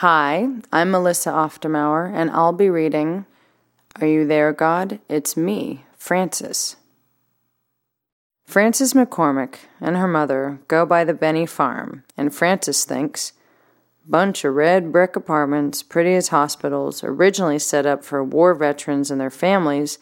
Hi, I'm Melissa Oftermauer, and I'll be reading Are You There, God? It's Me, Frances. Frances McCormick and her mother go by the Benny farm, and Frances thinks, bunch of red brick apartments, pretty as hospitals, originally set up for war veterans and their families,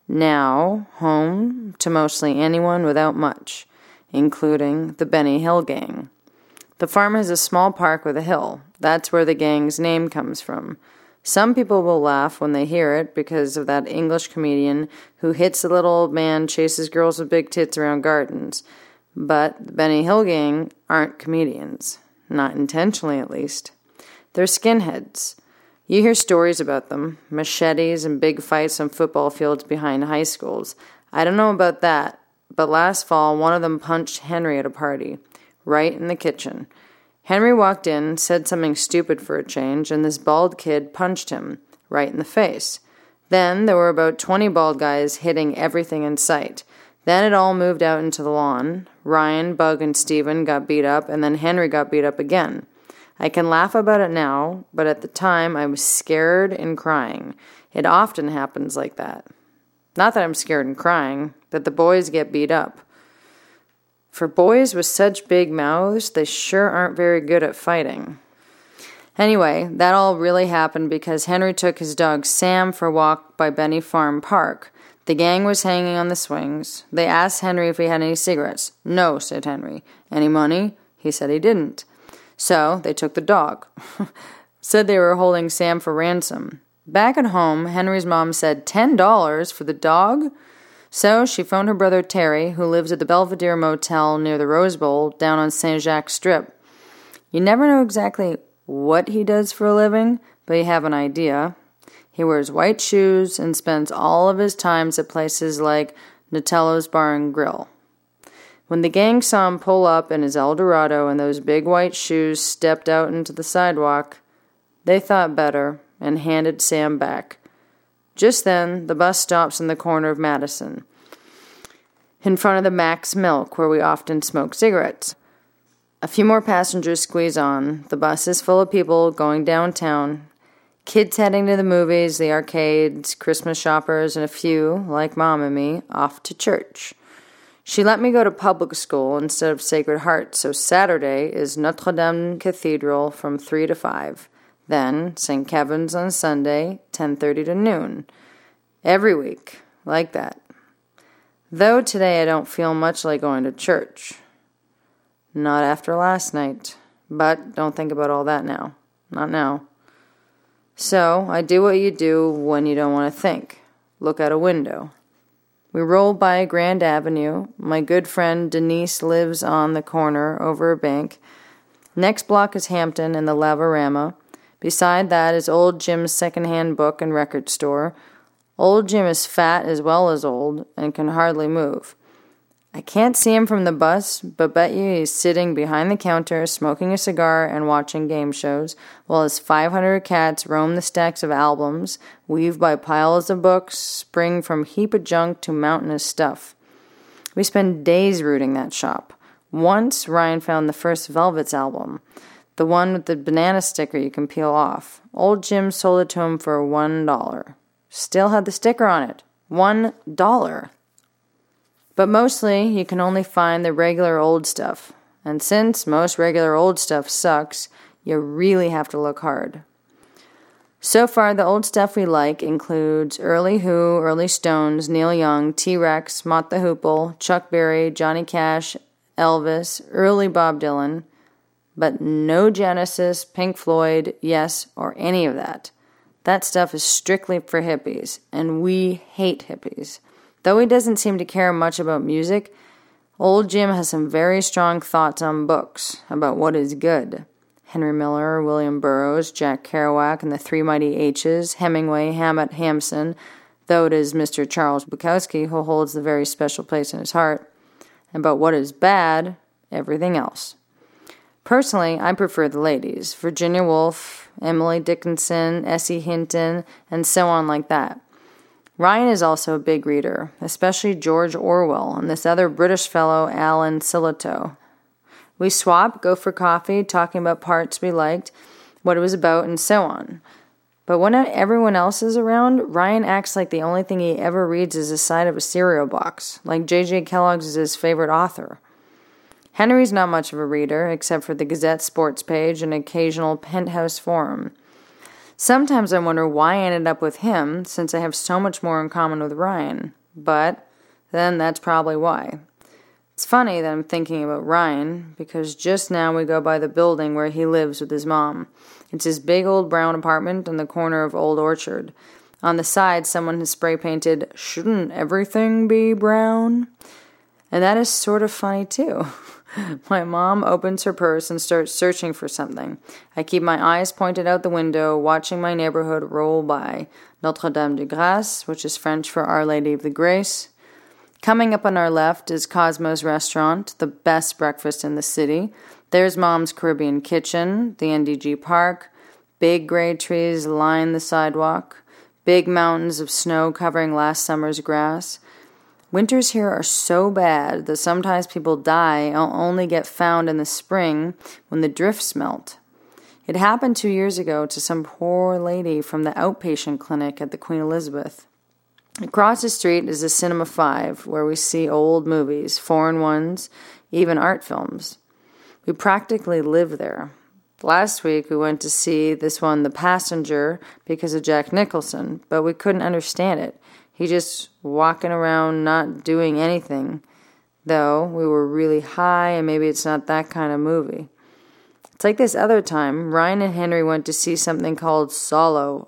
now home to mostly anyone without much, including the Benny Hill Gang. The farm has a small park with a hill. That's where the gang's name comes from. Some people will laugh when they hear it because of that English comedian who hits a little old man, chases girls with big tits around gardens. But the Benny Hill Gang aren't comedians. Not intentionally, at least. They're skinheads. You hear stories about them, machetes and big fights on football fields behind high schools. I don't know about that, but last fall one of them punched Henry at a party. Right in the kitchen. Henry walked in, said something stupid for a change, and this bald kid punched him, right in the face. Then there were about 20 bald guys hitting everything in sight. Then it all moved out into the lawn. Ryan, Bug, and Steven got beat up, and then Henry got beat up again. I can laugh about it now, but at the time I was scared and crying. It often happens like that. Not that I'm scared and crying, that the boys get beat up. For boys with such big mouths, they sure aren't very good at fighting. Anyway, that all really happened because Henry took his dog Sam for a walk by Benny Farm Park. The gang was hanging on the swings. They asked Henry if he had any cigarettes. No, said Henry. Any money? He said he didn't. So they took the dog. Said they were holding Sam for ransom. Back at home, Henry's mom said $10 for the dog? So she phoned her brother Terry, who lives at the Belvedere Motel near the Rose Bowl down on St. Jacques Strip. You never know exactly what he does for a living, but you have an idea. He wears white shoes and spends all of his times at places like Natello's Bar and Grill. When the gang saw him pull up in his Eldorado and those big white shoes stepped out into the sidewalk, they thought better and handed Sam back. Just then, the bus stops in the corner of Madison, in front of the Max Milk, where we often smoke cigarettes. A few more passengers squeeze on. The bus is full of people going downtown. Kids heading to the movies, the arcades, Christmas shoppers, and a few, like Mom and me, off to church. She let me go to public school instead of Sacred Heart, so Saturday is Notre Dame Cathedral from 3 to 5. Then St. Kevin's on Sunday, 10:30 to noon. Every week, like that. Though today I don't feel much like going to church. Not after last night. But don't think about all that now. Not now. So I do what you do when you don't want to think. Look out a window. We roll by Grand Avenue. My good friend Denise lives on the corner over a bank. Next block is Hampton and the Lavarama. Beside that is Old Jim's second-hand book and record store. Old Jim is fat as well as old and can hardly move. I can't see him from the bus, but bet you he's sitting behind the counter smoking a cigar and watching game shows, while his 500 cats roam the stacks of albums, weave by piles of books, spring from heap of junk to mountainous stuff. We spend days rooting that shop. Once, Ryan found the first Velvets album. The one with the banana sticker you can peel off. Old Jim sold it to him for $1. Still had the sticker on it. $1. But mostly, you can only find the regular old stuff. And since most regular old stuff sucks, you really have to look hard. So far, the old stuff we like includes Early Who, Early Stones, Neil Young, T-Rex, Mott the Hoople, Chuck Berry, Johnny Cash, Elvis, early Bob Dylan, but no Genesis, Pink Floyd, Yes, or any of that. That stuff is strictly for hippies, and we hate hippies. Though he doesn't seem to care much about music, Old Jim has some very strong thoughts on books, about what is good. Henry Miller, William Burroughs, Jack Kerouac, and the Three Mighty H's, Hemingway, Hammett, Hampson, though it is Mr. Charles Bukowski who holds the very special place in his heart. And about what is bad, everything else. Personally, I prefer the ladies, Virginia Woolf, Emily Dickinson, Essie Hinton, and so on like that. Ryan is also a big reader, especially George Orwell and this other British fellow, Alan Sillitoe. We swap, go for coffee, talking about parts we liked. what it was about, and so on. But when everyone else is around, Ryan acts like the only thing he ever reads is the side of a cereal box, like J.J. Kellogg's is his favorite author. Henry's not much of a reader, except for the Gazette sports page and occasional Penthouse forum. Sometimes I wonder why I ended up with him, since I have so much more in common with Ryan. But then that's probably why. It's funny that I'm thinking about Ryan, because just now we go by the building where he lives with his mom. It's his big old brown apartment on the corner of Old Orchard. On the side, someone has spray-painted, "Shouldn't everything be brown?" And that is sort of funny, too. My mom opens her purse and starts searching for something. I keep my eyes pointed out the window, watching my neighborhood roll by. Notre-Dame de Grâce, which is French for Our Lady of the Grace. Coming up on our left is Cosmo's Restaurant, the best breakfast in the city. There's Mom's Caribbean Kitchen, the NDG Park. Big gray trees line the sidewalk. Big mountains of snow covering last summer's grass. Winters here are so bad that sometimes people die and only get found in the spring when the drifts melt. It happened 2 years ago to some poor lady from the outpatient clinic at the Queen Elizabeth. Across the street is the Cinema 5, where we see old movies, foreign ones, even art films. We practically live there. Last week we went to see this one, The Passenger, because of Jack Nicholson, but we couldn't understand it. He just walking around not doing anything, though we were really high and maybe it's not that kind of movie. It's like this other time, Ryan and Henry went to see something called Solo,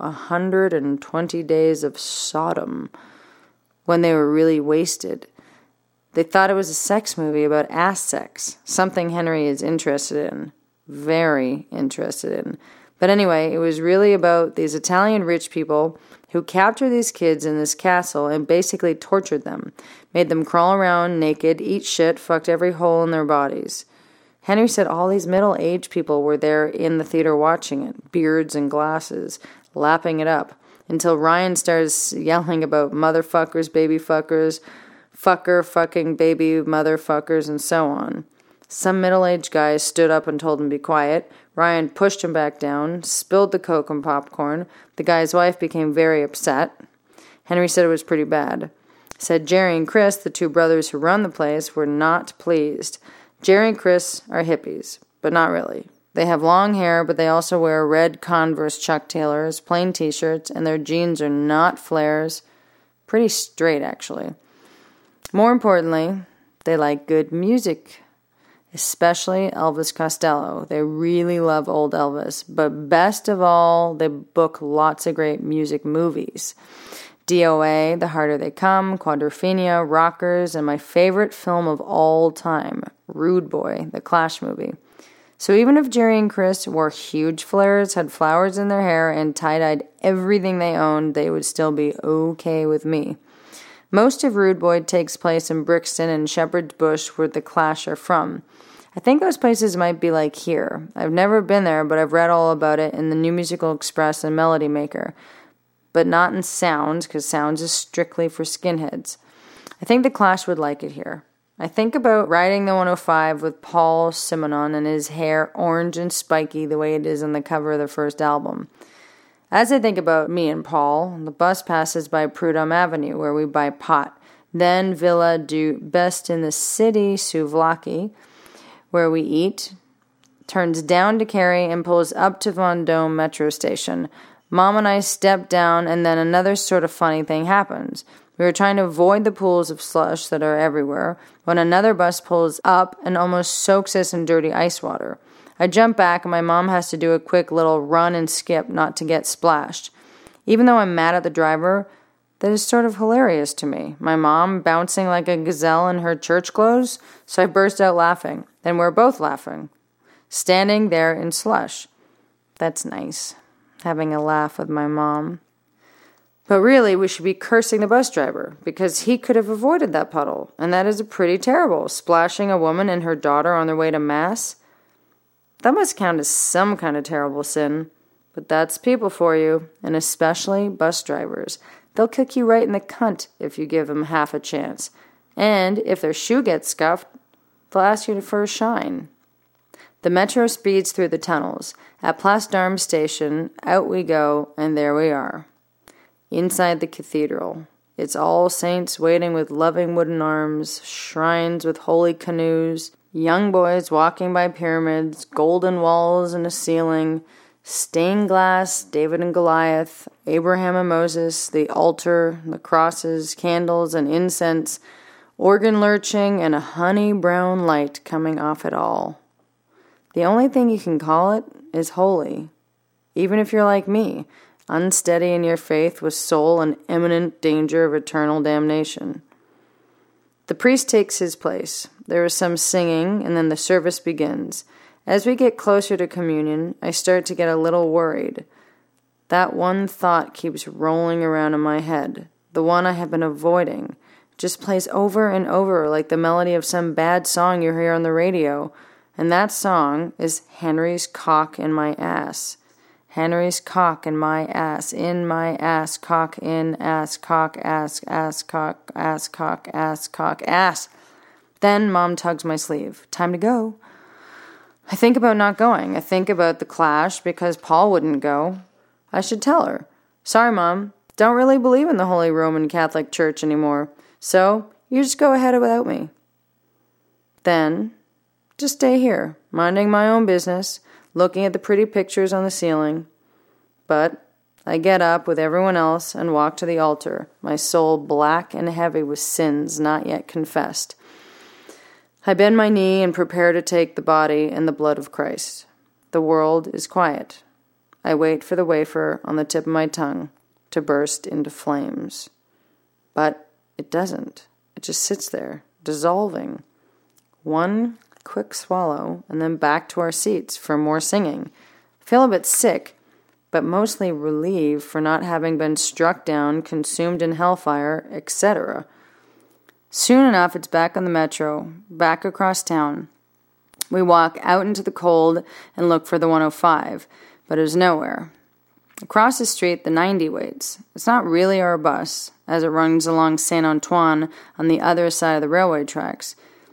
120 Days of Sodom, when they were really wasted. They thought it was a sex movie about ass sex, something Henry is interested in, very interested in. But anyway, it was really about these Italian rich people who captured these kids in this castle and basically tortured them, made them crawl around naked, eat shit, fucked every hole in their bodies. Henry said all these middle-aged people were there in the theater watching it, beards and glasses, lapping it up, until Ryan starts yelling about motherfuckers, baby fuckers, fucker, fucking baby motherfuckers, and so on. Some middle-aged guy stood up and told him to be quiet. Ryan pushed him back down, spilled the Coke and popcorn. The guy's wife became very upset. Henry said it was pretty bad. Said Jerry and Chris, the two brothers who run the place, were not pleased. Jerry and Chris are hippies, but not really. They have long hair, but they also wear red Converse Chuck Taylors, plain t-shirts, and their jeans are not flares. Pretty straight, actually. More importantly, they like good music, especially Elvis Costello. They really love old Elvis, but best of all, they book lots of great music movies. DOA, The Harder They Come, Quadrophenia, Rockers, and my favorite film of all time, Rude Boy, the Clash movie. So even if Jerry and Chris wore huge flares, had flowers in their hair, and tie-dyed everything they owned, they would still be okay with me. Most of Rude Boy takes place in Brixton and Shepherd's Bush, where the Clash are from. I think those places might be like here. I've never been there, but I've read all about it in the New Musical Express and Melody Maker. But not in Sounds, because Sounds is strictly for skinheads. I think the Clash would like it here. I think about riding the 105 with Paul Simonon and his hair orange and spiky the way it is on the cover of the first album. As I think about me and Paul, the bus passes by Prudhomme Avenue, where we buy pot. Then Villa du Best in the City, Souvlaki, where we eat. Turns down to Carey and pulls up to Vendôme metro station. Mom and I step down, and then another sort of funny thing happens. We were trying to avoid the pools of slush that are everywhere when another bus pulls up and almost soaks us in dirty ice water. I jump back, and my mom has to do a quick little run and skip not to get splashed. Even though I'm mad at the driver, that is sort of hilarious to me. My mom bouncing like a gazelle in her church clothes, so I burst out laughing, and we're both laughing, standing there in slush. That's nice, having a laugh with my mom. But really, we should be cursing the bus driver, because he could have avoided that puddle, and that is pretty terrible, splashing a woman and her daughter on their way to Mass. That must count as some kind of terrible sin. But that's people for you, and especially bus drivers. They'll kick you right in the cunt if you give them half a chance. And if their shoe gets scuffed, they'll ask you for a shine. The metro speeds through the tunnels. At Place d'Armes station, out we go, and there we are. Inside the cathedral. It's all saints waiting with loving wooden arms, shrines with holy canoes, young boys walking by pyramids, golden walls and a ceiling, stained glass, David and Goliath, Abraham and Moses, the altar, the crosses, candles and incense, organ lurching, and a honey-brown light coming off it all. The only thing you can call it is holy, even if you're like me, unsteady in your faith with soul in imminent danger of eternal damnation. The priest takes his place. There is some singing, and then the service begins. As we get closer to communion, I start to get a little worried. That one thought keeps rolling around in my head, the one I have been avoiding, just plays over and over like the melody of some bad song you hear on the radio, and that song is Henry's Cock in My Ass. Henry's cock in my ass, cock in ass, cock, ass, cock, ass. Then Mom tugs my sleeve. Time to go. I think about not going. I think about the Clash because Paul wouldn't go. I should tell her. Sorry, Mom. Don't really believe in the Holy Roman Catholic Church anymore. So, you just go ahead without me. Then, just stay here, minding my own business, looking at the pretty pictures on the ceiling. But I get up with everyone else and walk to the altar, my soul black and heavy with sins not yet confessed. I bend my knee and prepare to take the body and the blood of Christ. The world is quiet. I wait for the wafer on the tip of my tongue to burst into flames. But it doesn't. It just sits there, dissolving. One quick swallow, and then back to our seats for more singing. Feel a bit sick, but mostly relieved for not having been struck down, consumed in hellfire, etc. Soon enough, it's back on the metro, back across town. We walk out into the cold and look for the 105, but it was nowhere. Across the street, the 90 waits. It's not really our bus, as it runs along Saint Antoine on the other side of the railway tracks.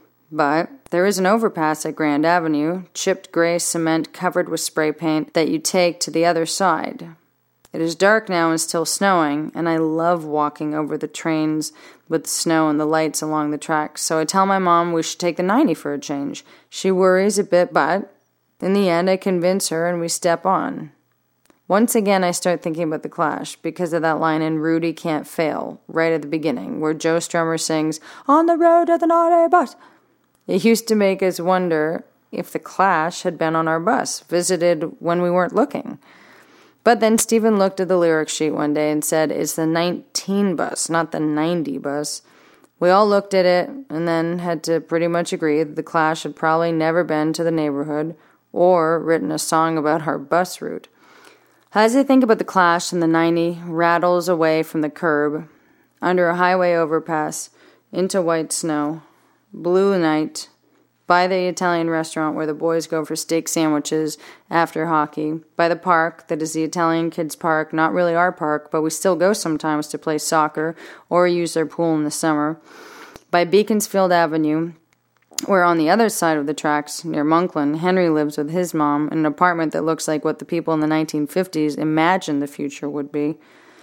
But there is an overpass at Grand Avenue, chipped gray cement covered with spray paint, that you take to the other side. It is dark now and still snowing, and I love walking over the trains with the snow and the lights along the tracks, so I tell my mom we should take the 90 for a change. She worries a bit, but in the end I convince her and we step on. Once again I start thinking about the Clash, because of that line in Rudy Can't Fail, right at the beginning, where Joe Strummer sings, "On the road to the 90 bus." It used to make us wonder if the Clash had been on our bus, visited when we weren't looking. But then Stephen looked at the lyric sheet one day and said, it's the 19 bus, not the 90 bus. We all looked at it and then had to pretty much agree that the Clash had probably never been to the neighborhood or written a song about our bus route. As I think about the Clash and the 90 rattles away from the curb, under a highway overpass, into white snow, blue night, by the Italian restaurant where the boys go for steak sandwiches after hockey, by the park that is the Italian kids' park, not really our park, but we still go sometimes to play soccer or use their pool in the summer, by Beaconsfield Avenue, where on the other side of the tracks, near Monkland, Henry lives with his mom in an apartment that looks like what the people in the 1950s imagined the future would be.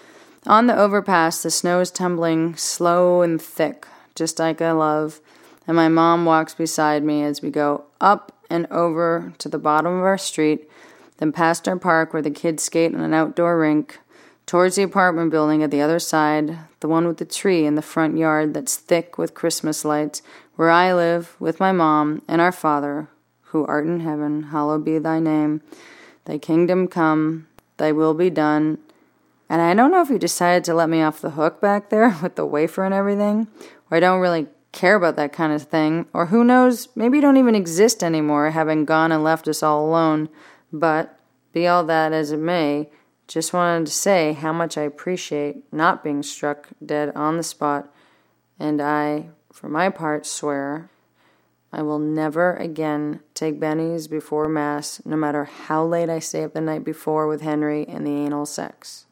On the overpass, the snow is tumbling slow and thick, just like I love, and my mom walks beside me as we go up and over to the bottom of our street, then past our park where the kids skate in an outdoor rink, towards the apartment building at the other side, the one with the tree in the front yard that's thick with Christmas lights, where I live with my mom and our Father, who art in heaven, hallowed be thy name. Thy kingdom come, thy will be done. And I don't know if you decided to let me off the hook back there with the wafer and everything, or I don't really care about that kind of thing, or who knows, maybe you don't even exist anymore, having gone and left us all alone. But, be all that as it may, just wanted to say how much I appreciate not being struck dead on the spot, and I, for my part, swear I will never again take bennies before Mass, no matter how late I stay up the night before with Henry and the anal sex.